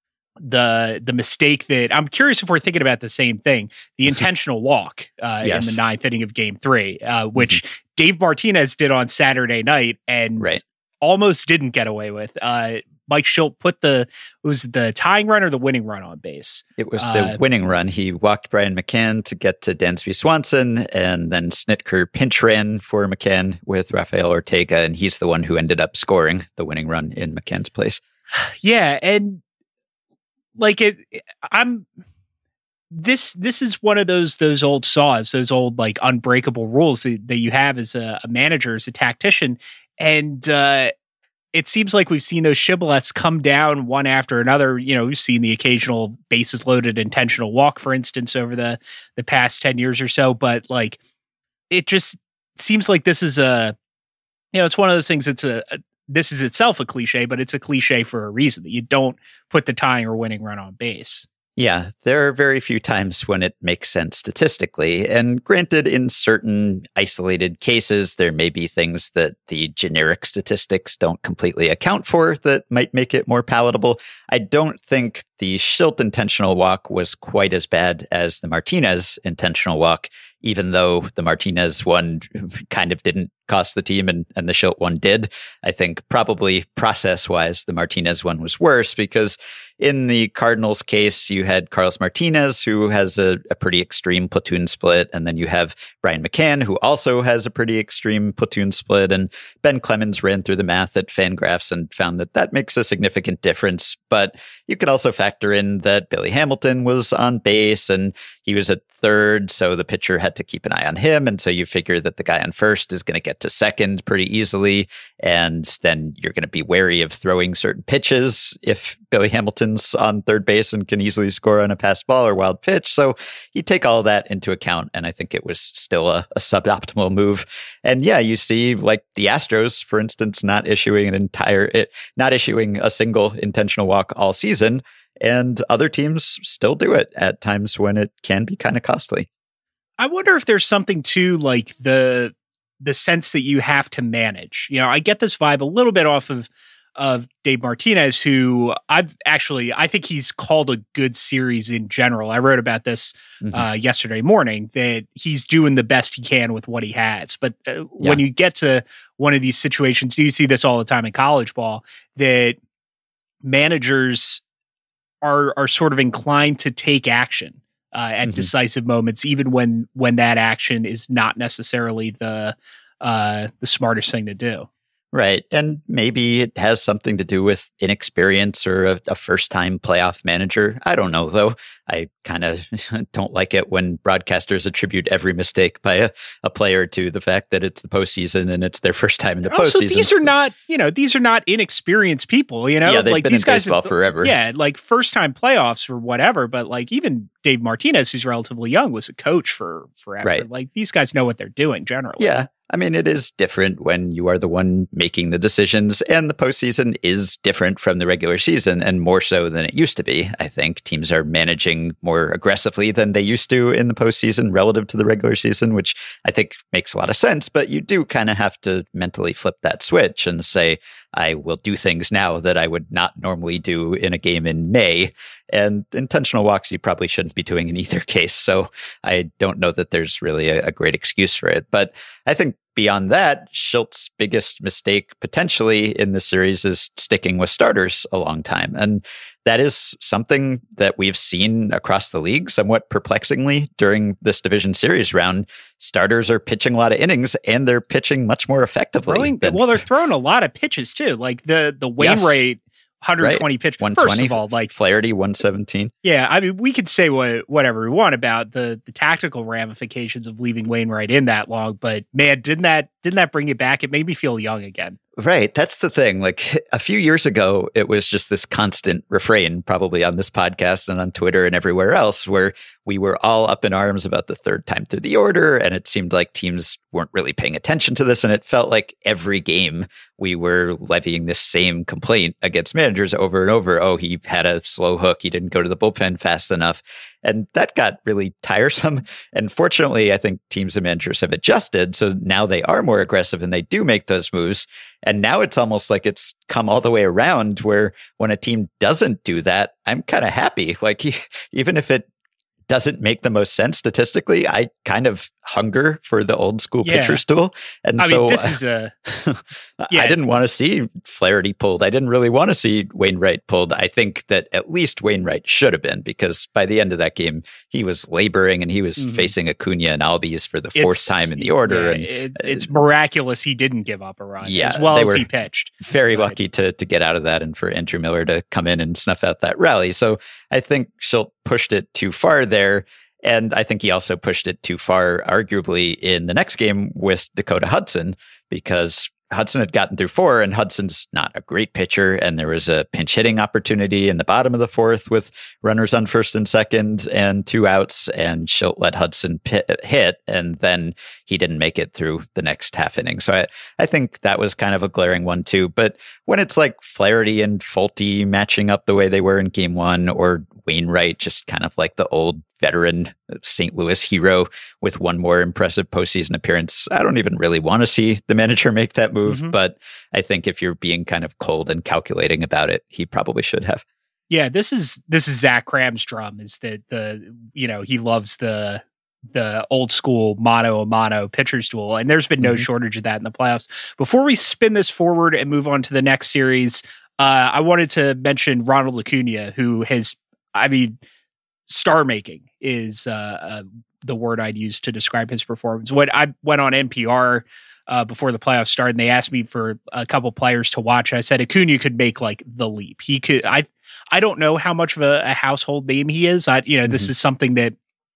the the mistake that I'm curious if we're thinking about the same thing. The intentional walk uh, yes. in the ninth inning of Game Three, uh, which mm-hmm. Dave Martinez did on Saturday night, and right. almost didn't get away with. Uh, Mike Shildt put the, it was the tying run or the winning run on base? It was the uh, winning run. He walked Brian McCann to get to Dansby Swanson, and then Snitker pinch ran for McCann with Rafael Ortega, and he's the one who ended up scoring the winning run in McCann's place. Yeah, and like it, I'm, this this is one of those those old saws, those old like unbreakable rules that, that you have as a, a manager, as a tactician. And uh, it seems like we've seen those shibboleths come down one after another. You know, we've seen the occasional bases loaded intentional walk, for instance, over the, the past ten years or so. But like, it just seems like this is a, you know, it's one of those things. It's a, a this is itself a cliche, but it's a cliche for a reason, that you don't put the tying or winning run on base. Yeah, there are very few times when it makes sense statistically. And granted, in certain isolated cases, there may be things that the generic statistics don't completely account for that might make it more palatable. I don't think the Shildt intentional walk was quite as bad as the Martinez intentional walk, even though the Martinez one kind of didn't cost the team and, and the Shildt one did. I think probably process-wise, the Martinez one was worse because in the Cardinals case, you had Carlos Martinez, who has a, a pretty extreme platoon split, and then you have Brian McCann, who also has a pretty extreme platoon split, and Ben Clemens ran through the math at Fangraphs and found that that makes a significant difference. But you could also factor in that Billy Hamilton was on base, and he was at third, so the pitcher had to keep an eye on him, and so you figure that the guy on first is going to get to second pretty easily, and then you're going to be wary of throwing certain pitches if Billy Hamilton's on third base and can easily score on a pass ball or wild pitch. So you take all that into account, and I think it was still a, a suboptimal move. And yeah, you see like the Astros, for instance, not issuing an entire, it, not issuing a single intentional walk all season, and other teams still do it at times when it can be kind of costly. I wonder if there's something to like the the sense that you have to manage. You know, I get this vibe a little bit off of of Dave Martinez, who I've actually, I think he's called a good series in general. I wrote about this mm-hmm. uh, yesterday morning, that he's doing the best he can with what he has. But uh, yeah. when you get to one of these situations, you see this all the time in college ball, that managers are are sort of inclined to take action uh, at mm-hmm. decisive moments, even when when that action is not necessarily the uh, the smartest thing to do. Right. And maybe it has something to do with inexperience or a, a first-time playoff manager. I don't know, though. I kind of don't like it when broadcasters attribute every mistake by a, a player to the fact that it's the postseason and it's their first time in the also, postseason. These are not, you know, these are not inexperienced people, you know? Yeah, they've like been these in guys baseball have, forever. Yeah, like first-time playoffs or whatever, but like even Dave Martinez, who's relatively young, was a coach for forever. Right. Like these guys know what they're doing generally. Yeah. I mean, it is different when you are the one making the decisions, and the postseason is different from the regular season, and more so than it used to be. I think teams are managing more aggressively than they used to in the postseason relative to the regular season, which I think makes a lot of sense. But you do kind of have to mentally flip that switch and say, I will do things now that I would not normally do in a game in May. And intentional walks you probably shouldn't be doing in either case. So I don't know that there's really a, a great excuse for it. But I think beyond that, Shildt's biggest mistake potentially in the series is sticking with starters a long time. And that is something that we've seen across the league somewhat perplexingly during this division series round. Starters are pitching a lot of innings, and they're pitching much more effectively. Throwing, than, well, they're throwing a lot of pitches too. Like the the Wainwright yes. one hundred twenty right. pitch. one twenty, First of all, like Flaherty one seventeen. Yeah, I mean, we could say what whatever we want about the the tactical ramifications of leaving Wainwright in that long, but man, didn't that didn't that bring it back? It made me feel young again. Right. That's the thing. Like a few years ago, it was just this constant refrain, probably on this podcast and on Twitter and everywhere else, where we were all up in arms about the third time through the order. And it seemed like teams weren't really paying attention to this. And it felt like every game we were levying this same complaint against managers over and over. Oh, he had a slow hook. He didn't go to the bullpen fast enough. And that got really tiresome. And fortunately, I think teams and managers have adjusted. So now they are more aggressive and they do make those moves. And now it's almost like it's come all the way around where when a team doesn't do that, I'm kind of happy. Like even if it doesn't make the most sense statistically, I kind of hunger for the old school yeah. pitcher stool. And I so mean, this is a, yeah. I didn't want to see Flaherty pulled. I didn't really want to see Wainwright pulled. I think that at least Wainwright should have been, because by the end of that game, he was laboring and he was mm-hmm. facing Acuna and Albies for the fourth it's, time in the order. Yeah, and it, it's miraculous he didn't give up a run yeah, as well they as were he pitched. Very right. lucky to to get out of that and for Andrew Miller to come in and snuff out that rally. So I think Shildt pushed it too far there. And I think he also pushed it too far, arguably, in the next game with Dakota Hudson, because Hudson had gotten through four, and Hudson's not a great pitcher. And there was a pinch hitting opportunity in the bottom of the fourth with runners on first and second and two outs. And Shildt let Hudson pit, hit, and then he didn't make it through the next half inning. So I, I think that was kind of a glaring one, too. But when it's like Flaherty and Fulte matching up the way they were in game one, or Wainwright, just kind of like the old veteran Saint Louis hero with one more impressive postseason appearance. I don't even really want to see the manager make that move, mm-hmm. but I think if you're being kind of cold and calculating about it, he probably should have. Yeah, this is this is Zach Cram's drum. Is that the you know he loves the the old school mano a mano pitcher's duel, and there's been no mm-hmm. shortage of that in the playoffs. Before we spin this forward and move on to the next series, uh, I wanted to mention Ronald Acuna, who has, I mean, star making is uh, uh, the word I'd use to describe his performance. When I went on N P R uh, before the playoffs started, and they asked me for a couple players to watch, I said Acuna could make like the leap. He could. I I don't know how much of a, a household name he is. I you know mm-hmm. this is something that.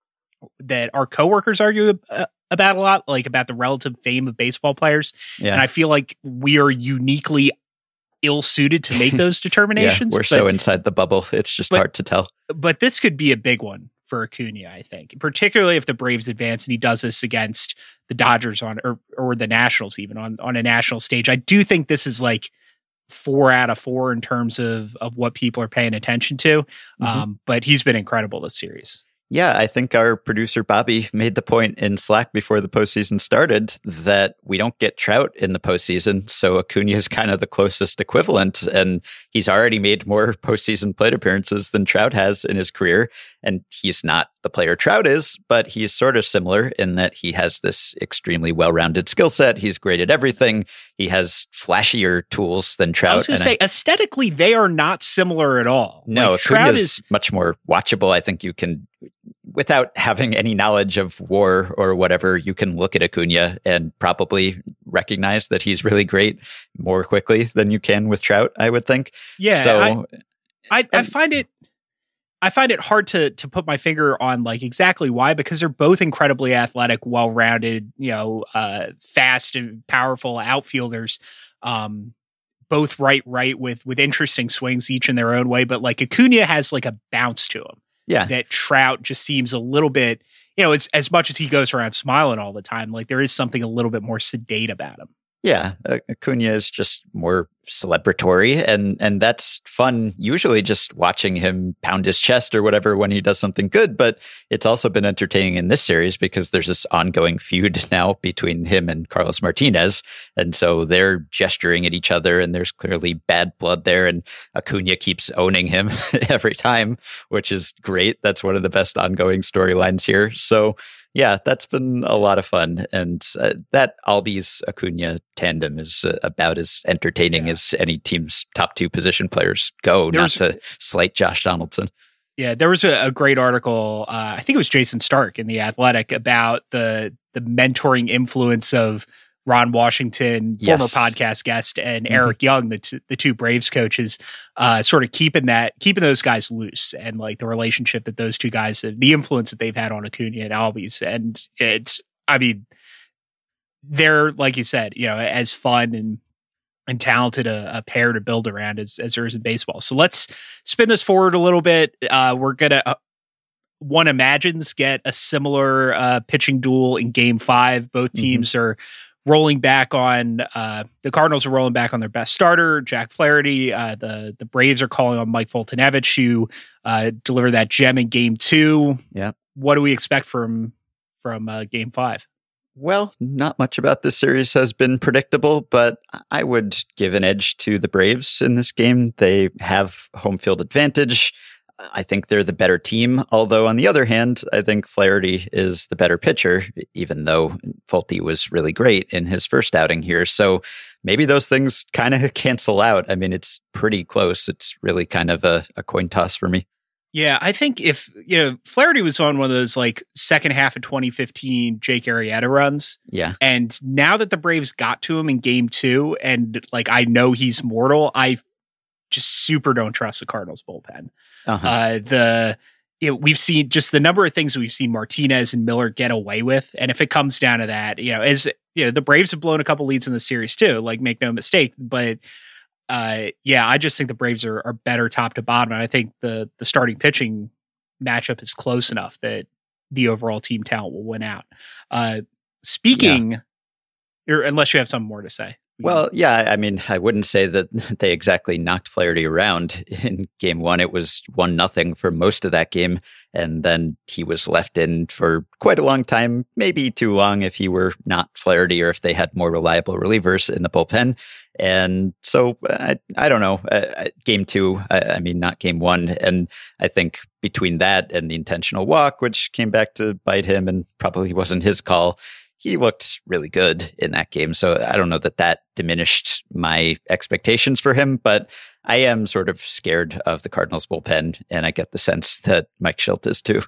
that our coworkers argue about a lot, like about the relative fame of baseball players. Yeah. And I feel like we are uniquely ill-suited to make those determinations. yeah, we're but, so inside the bubble. It's just but, hard to tell. But this could be a big one for Acuna, I think, particularly if the Braves advance and he does this against the Dodgers on, or, or the Nationals even on, on a national stage. I do think this is like four out of four in terms of, of what people are paying attention to. Mm-hmm. Um, but he's been incredible this series. Yeah, I think our producer Bobby made the point in Slack before the postseason started that we don't get Trout in the postseason. So Acuna is kind of the closest equivalent. And he's already made more postseason plate appearances than Trout has in his career. And he's not the player Trout is, but he's sort of similar in that he has this extremely well-rounded skill set. He's great at everything. He has flashier tools than Trout. I was going to say, I, aesthetically, they are not similar at all. No, like, Trout is much more watchable. I think you can, without having any knowledge of WAR or whatever, you can look at Acuna and probably recognize that he's really great more quickly than you can with Trout, I would think. Yeah, so I, I, and, I find it. I find it hard to to put my finger on like exactly why, because they're both incredibly athletic, well-rounded, you know, uh, fast and powerful outfielders. Um, both right, right with with interesting swings, each in their own way. But like Acuna has like a bounce to him. Yeah, that Trout just seems a little bit, you know, as as much as he goes around smiling all the time, like there is something a little bit more sedate about him. Yeah, Acuna is just more celebratory, and and that's fun. Usually, just watching him pound his chest or whatever when he does something good. But it's also been entertaining in this series because there's this ongoing feud now between him and Carlos Martinez, and so they're gesturing at each other, and there's clearly bad blood there. And Acuna keeps owning him every time, which is great. That's one of the best ongoing storylines here. So. Yeah, that's been a lot of fun. And uh, that Albies Acuna tandem is uh, about as entertaining yeah. as any team's top two position players go, There's, not to slight Josh Donaldson. Yeah, there was a, a great article, uh, I think it was Jason Stark in The Athletic, about the the mentoring influence of Ron Washington, yes. former podcast guest, and mm-hmm. Eric Young, the t- the two Braves coaches, uh, sort of keeping that keeping those guys loose, and like the relationship that those two guys, the influence that they've had on Acuna and Albies, and it's, I mean, they're like you said, you know, as fun and and talented a, a pair to build around as as there is in baseball. So let's spin this forward a little bit. Uh, we're gonna. Uh, one imagines get a similar uh, pitching duel in Game Five. Both teams mm-hmm. are rolling back on uh, the Cardinals are rolling back on their best starter, Jack Flaherty. Uh, the the Braves are calling on Mike Foltynewicz, who uh, delivered that gem in Game Two. Yeah, what do we expect from from uh, Game Five? Well, not much about this series has been predictable, but I would give an edge to the Braves in this game. They have home field advantage. I think they're the better team. Although on the other hand, I think Flaherty is the better pitcher, even though Folty was really great in his first outing here. So maybe those things kind of cancel out. I mean, it's pretty close. It's really kind of a, a coin toss for me. Yeah, I think if, you know, Flaherty was on one of those like second half of twenty fifteen Jake Arrieta runs. Yeah. And now that the Braves got to him in game two, and like I know he's mortal, I just super don't trust the Cardinals bullpen. Uh-huh. Uh, the you know, we've seen just the number of things we've seen Martinez and Miller get away with, and if it comes down to that, you know, as you know, the Braves have blown a couple leads in the series too. Like, make no mistake, but uh, yeah, I just think the Braves are, are better top to bottom, and I think the the starting pitching matchup is close enough that the overall team talent will win out. Uh, speaking, yeah. or unless you have something more to say. Well, yeah, I mean, I wouldn't say that they exactly knocked Flaherty around in game one. It was one nothing for most of that game. And then he was left in for quite a long time, maybe too long if he were not Flaherty or if they had more reliable relievers in the bullpen. And so I, I don't know, uh, game two, I, I mean, not game one. And I think between that and the intentional walk, which came back to bite him and probably wasn't his call, he looked really good in that game. So I don't know that that diminished my expectations for him, but I am sort of scared of the Cardinals bullpen, and I get the sense that Mike Shildt is too.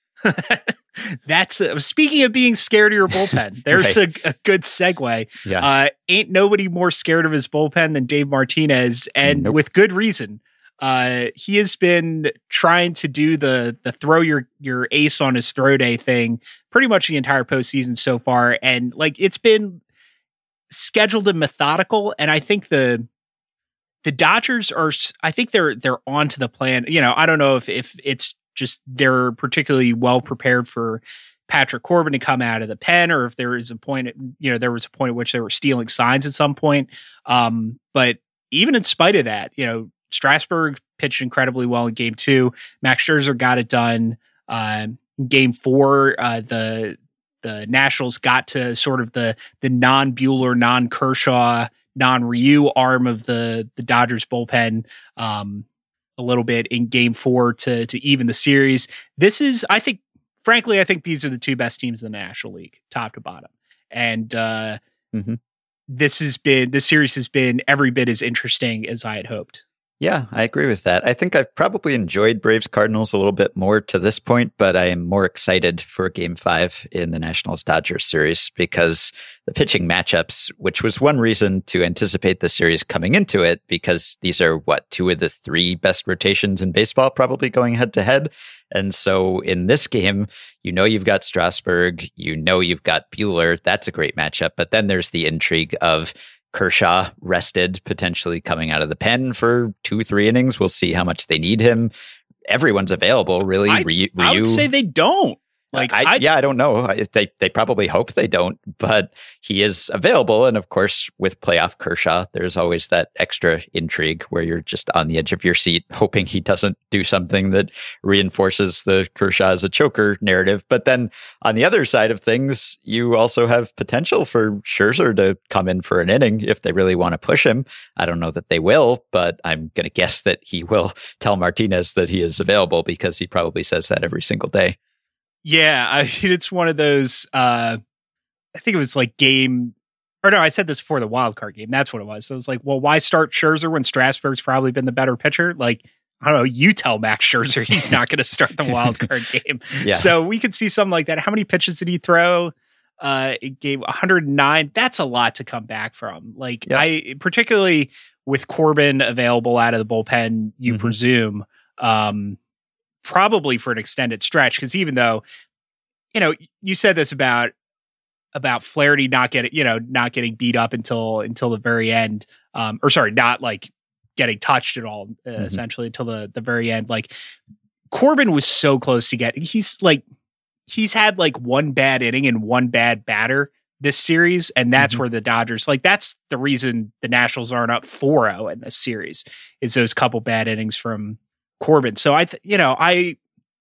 That's uh, speaking of being scared of your bullpen. There's right. a, a good segue. Yeah. Uh, ain't nobody more scared of his bullpen than Dave Martinez, and nope. with good reason. Uh, he has been trying to do the the throw your your ace on his throw day thing pretty much the entire postseason so far, and like it's been scheduled and methodical. And I think the the Dodgers are, I think they're they're onto the plan. You know, I don't know if if it's just they're particularly well prepared for Patrick Corbin to come out of the pen, or if there is a point, you know, there was a point at which they were stealing signs at some point. Um, but even in spite of that, you know, Strasburg pitched incredibly well in game two. Max Scherzer got it done. Uh, game four, uh, the the Nationals got to sort of the the non-Buehler, non-Kershaw, non-Ryu arm of the the Dodgers bullpen um, a little bit in game four to to even the series. This is, I think, frankly, I think these are the two best teams in the National League, top to bottom. And uh, mm-hmm. this has been this series has been every bit as interesting as I had hoped. Yeah, I agree with that. I think I've probably enjoyed Braves Cardinals a little bit more to this point, but I am more excited for game five in the Nationals Dodgers series because the pitching matchups, which was one reason to anticipate the series coming into it, because these are what, two of the three best rotations in baseball, probably going head to head. And so in this game, you know, you've got Strasburg, you know, you've got Buehler. That's a great matchup. But then there's the intrigue of Kershaw rested, potentially coming out of the pen for two, three innings. We'll see how much they need him. Everyone's available, really. I, Ryu, I would say they don't. Like, I, I, yeah, I don't know. They they probably hope they don't, but he is available. And of course, with playoff Kershaw, there's always that extra intrigue where you're just on the edge of your seat, hoping he doesn't do something that reinforces the Kershaw as a choker narrative. But then on the other side of things, you also have potential for Scherzer to come in for an inning if they really want to push him. I don't know that they will, but I'm going to guess that he will tell Martinez that he is available because he probably says that every single day. Yeah, I mean, it's one of those, uh, I think it was like game, or no, I said this before the wild card game. That's what it was. So it was like, well, why start Scherzer when Strasburg's probably been the better pitcher? Like, I don't know, you tell Max Scherzer he's not going to start the wild card game. Yeah. So we could see something like that. How many pitches did he throw? Uh, it gave one hundred nine. That's a lot to come back from. Like, yep. I, particularly with Corbin available out of the bullpen, you mm-hmm. presume, um, probably for an extended stretch, because even though, you know, you said this about about Flaherty not getting, you know, not getting beat up until until the very end, um, or sorry, not like getting touched at all, uh, mm-hmm. essentially until the the very end. Like Corbin was so close to get. He's like he's had like one bad inning and one bad batter this series, and that's mm-hmm. where the Dodgers, like that's the reason the Nationals aren't up four oh in this series, is those couple bad innings from Corbin. So I, th- you know, I,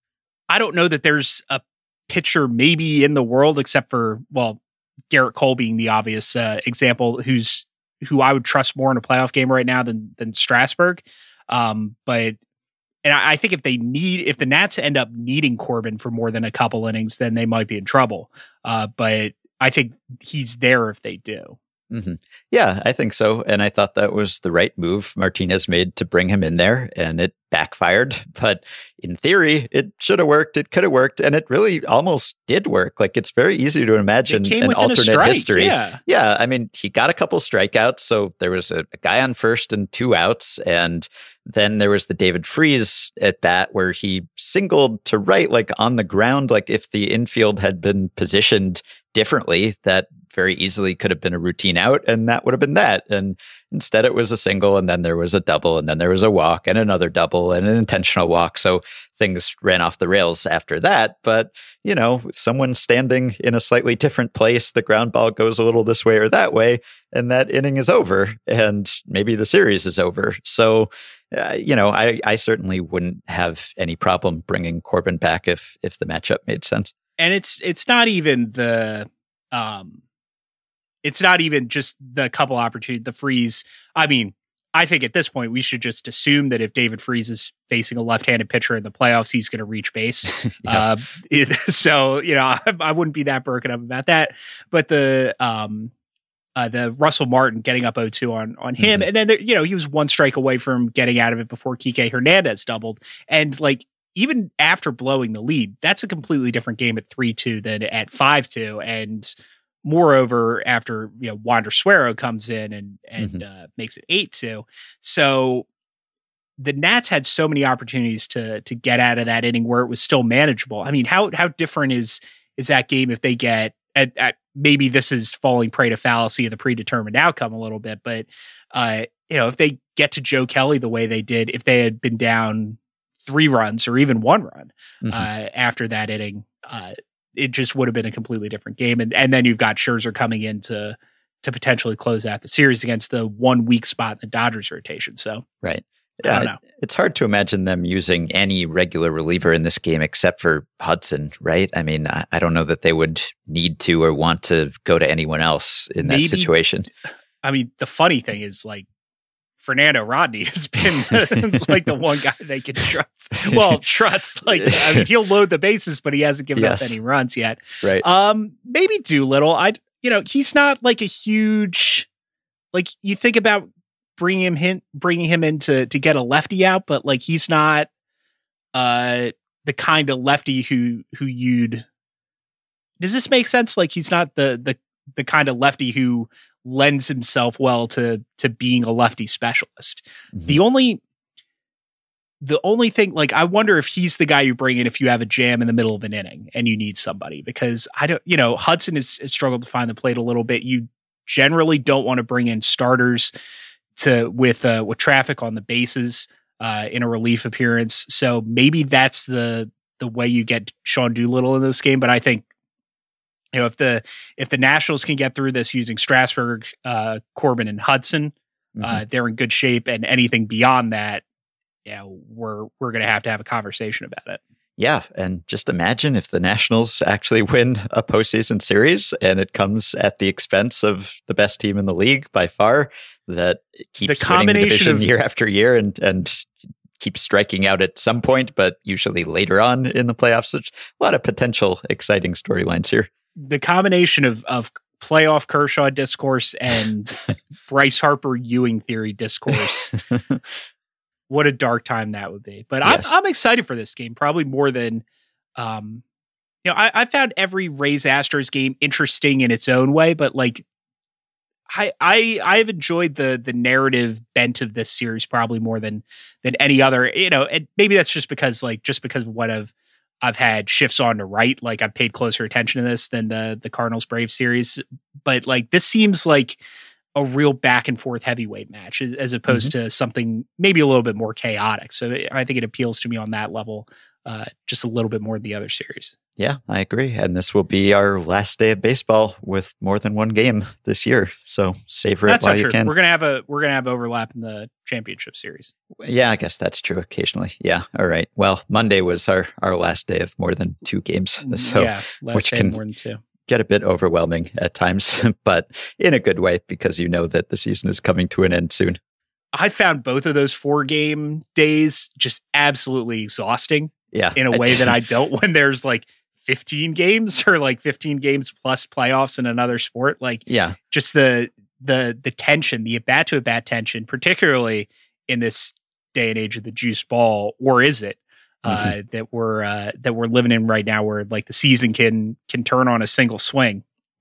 I don't know that there's a pitcher maybe in the world except for, well, Garrett Cole being the obvious uh, example, who's who I would trust more in a playoff game right now than than Strasburg. Um, but and I, I think if they need, if the Nats end up needing Corbin for more than a couple innings, then they might be in trouble. Uh, but I think he's there if they do. Mm-hmm. Yeah, I think so. And I thought that was the right move Martinez made to bring him in there, and it backfired. But in theory, it should have worked. It could have worked. And it really almost did work. Like, it's very easy to imagine an alternate strike, history. Yeah. yeah. I mean, he got a couple strikeouts. So there was a, a guy on first and two outs. And then there was the David Freese at bat where he singled to right, like on the ground. Like if the infield had been positioned differently, that very easily could have been a routine out, and that would have been that. And instead, it was a single, and then there was a double, and then there was a walk, and another double, and an intentional walk. So things ran off the rails after that. But, you know, someone standing in a slightly different place, the ground ball goes a little this way or that way, and that inning is over, and maybe the series is over. So, uh, you know, I, I certainly wouldn't have any problem bringing Corbin back if if the matchup made sense. And it's it's not even the um, it's not even just the couple opportunities, the Freese. I mean, I think at this point we should just assume that if David Freese is facing a left-handed pitcher in the playoffs, he's going to reach base. yeah. uh, it, so you know, I, I wouldn't be that broken up about that. But the um, uh, the Russell Martin getting up oh two on on him, mm-hmm. and then there, you know, he was one strike away from getting out of it before Kike Hernandez doubled, and like. Even after blowing the lead, that's a completely different game at three two than at five two. And moreover, after, you know, Wander Suero comes in and, and mm-hmm. uh, makes it eight two. So the Nats had so many opportunities to to get out of that inning where it was still manageable. I mean, how how different is is that game if they get at, at maybe this is falling prey to fallacy of the predetermined outcome a little bit, but uh, you know, if they get to Joe Kelly the way they did, if they had been down three runs or even one run mm-hmm. uh, after that inning, uh, it just would have been a completely different game. And and then you've got Scherzer coming in to to potentially close out the series against the one weak spot in the Dodgers rotation. So right. I don't uh, know. It's hard to imagine them using any regular reliever in this game except for Hudson, right? I mean, I, I don't know that they would need to or want to go to anyone else in that Maybe, situation. I mean, the funny thing is, like, Fernando Rodney has been like the one guy they can trust. Well, trust, like, I mean, he'll load the bases, but he hasn't given yes. up any runs yet. Right. Um, maybe Doolittle. I, you know, he's not like a huge, like, you think about bringing him in, bringing him in to, to get a lefty out, but like, he's not, uh, the kind of lefty who, who you'd, does this make sense? Like, he's not the, the, the kind of lefty who lends himself well to to being a lefty specialist. Mm-hmm. The only the only thing, like, I wonder if he's the guy you bring in if you have a jam in the middle of an inning and you need somebody, because I don't, you know, Hudson has, has struggled to find the plate a little bit. You generally don't want to bring in starters to with uh, with traffic on the bases uh, in a relief appearance. So maybe that's the the way you get Sean Doolittle in this game. But I think, you know, if the if the Nationals can get through this using Strasburg, uh, Corbin, and Hudson, mm-hmm. uh, they're in good shape. And anything beyond that, yeah, you know, we're we're going to have to have a conversation about it. Yeah, and just imagine if the Nationals actually win a postseason series, and it comes at the expense of the best team in the league by far, that keeps the winning the division of, year after year, and and keeps striking out at some point, but usually later on in the playoffs. There's a lot of potential exciting storylines here. The combination of of playoff Kershaw discourse and Bryce Harper Ewing theory discourse. What a dark time that would be. But yes. I'm I'm excited for this game, probably more than, um, you know, I, I found every Rays Astros game interesting in its own way, but like, I I I've enjoyed the the narrative bent of this series probably more than than any other. You know, and maybe that's just because like just because of what I've I've had shifts on to right, like I've paid closer attention to this than the the Cardinals Braves series. But like this seems like a real back and forth heavyweight match as opposed mm-hmm. to something maybe a little bit more chaotic. So I think it appeals to me on that level, uh, just a little bit more than the other series. Yeah, I agree. And this will be our last day of baseball with more than one game this year. So savor that's it while not you true. can. We're gonna have a we're gonna have overlap in the championship series. Yeah, I guess that's true occasionally. Yeah. All right. Well, Monday was our, our last day of more than two games. So yeah, last which day can more than two. Get a bit overwhelming at times, but in a good way, because you know that the season is coming to an end soon. I found both of those four game days just absolutely exhausting. Yeah. In a way that I don't when there's like fifteen games or like fifteen games plus playoffs in another sport. Like, yeah, just the, the, the tension, the at bat to at bat tension, particularly in this day and age of the juice ball, or is it? Uh, mm-hmm. that we're uh, that we're living in right now, where like the season can can turn on a single swing.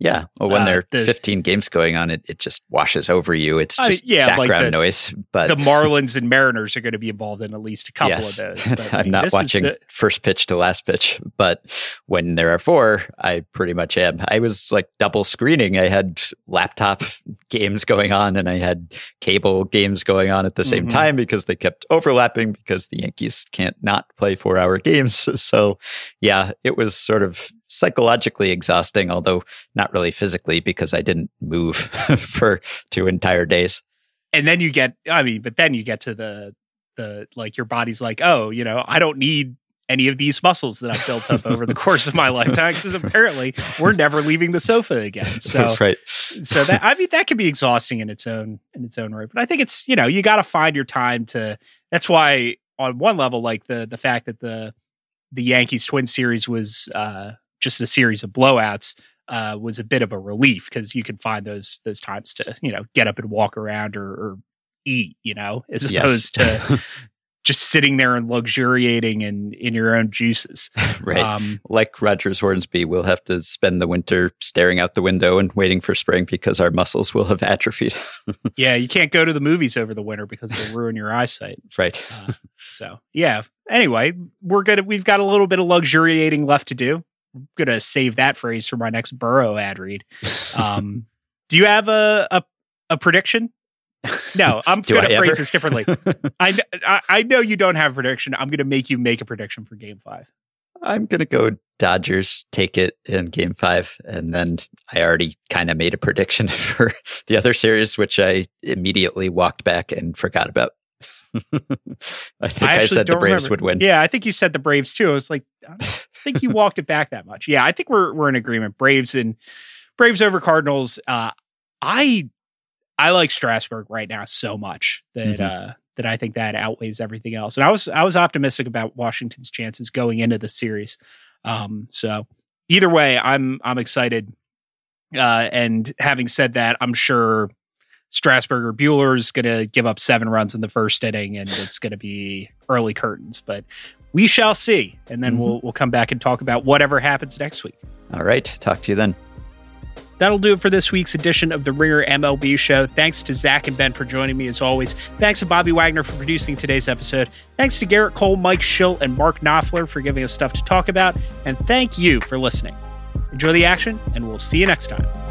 Yeah. Well, when Uh, there are the- fifteen games going on, it, it just washes over you. It's I mean, just yeah, like background the- noise. But the Marlins and Mariners are going to be involved in at least a couple yes, of those. But, I I'm mean, not this is watching the- first pitch to last pitch, but when there are four, I pretty much am. I was like double screening. I had laptop games going on and I had cable games going on at the same Mhm. time because they kept overlapping because the Yankees can't not play four hour games. So yeah, it was sort of psychologically exhausting, although not really physically because I didn't move for two entire days. and then you get, I mean, but then you get to the, the, like your body's like, oh, you know, I don't need any of these muscles that I've built up over the course of my lifetime because apparently we're never leaving the sofa again. So, right. so that, I mean, that can be exhausting in its own, in its own right. But I think it's, you know, you got to find your time to, that's why on one level, like the, the fact that the, the Yankees Twins series was, uh, just a series of blowouts, uh, was a bit of a relief because you can find those those times to, you know, get up and walk around or, or eat, you know, as Yes. opposed to just sitting there and luxuriating in, in your own juices. Right. Um, Like Rogers Hornsby, we'll have to spend the winter staring out the window and waiting for spring because our muscles will have atrophied. yeah, you can't go to the movies over the winter because it'll ruin your eyesight. Right. Uh, so yeah. Anyway, we're gonna we've got a little bit of luxuriating left to do. I'm gonna save that phrase for my next Burrow ad read. Um, do you have a a, a prediction? No, I'm Do gonna I phrase ever? this differently. I, kn- I I know you don't have a prediction. I'm gonna make you make a prediction for Game Five. I'm going to go Dodgers take it in game five. And then I already kind of made a prediction for the other series, which I immediately walked back and forgot about. I think I, actually said the don't Braves remember. would win. Yeah, I think you said the Braves too. I was like, I don't think you walked it back that much. Yeah, I think we're we're in agreement. Braves and Braves over Cardinals. Uh, I I like Strasburg right now so much that Mhm. uh, that I think that outweighs everything else. And I was I was optimistic about Washington's chances going into the series. Um, so either way, I'm I'm excited. Uh, and having said that, I'm sure Strasburg or Buehler's going to give up seven runs in the first inning, and it's going to be early curtains. But we shall see, and then Mhm. we'll we'll come back and talk about whatever happens next week. All right. Talk to you then. That'll do it for this week's edition of the Ringer M L B Show. Thanks to Zach and Ben for joining me as always. Thanks to Bobby Wagner for producing today's episode. Thanks to Garrett Cole, Mike Schilt, and Mark Knopfler for giving us stuff to talk about. And thank you for listening. Enjoy the action, and we'll see you next time.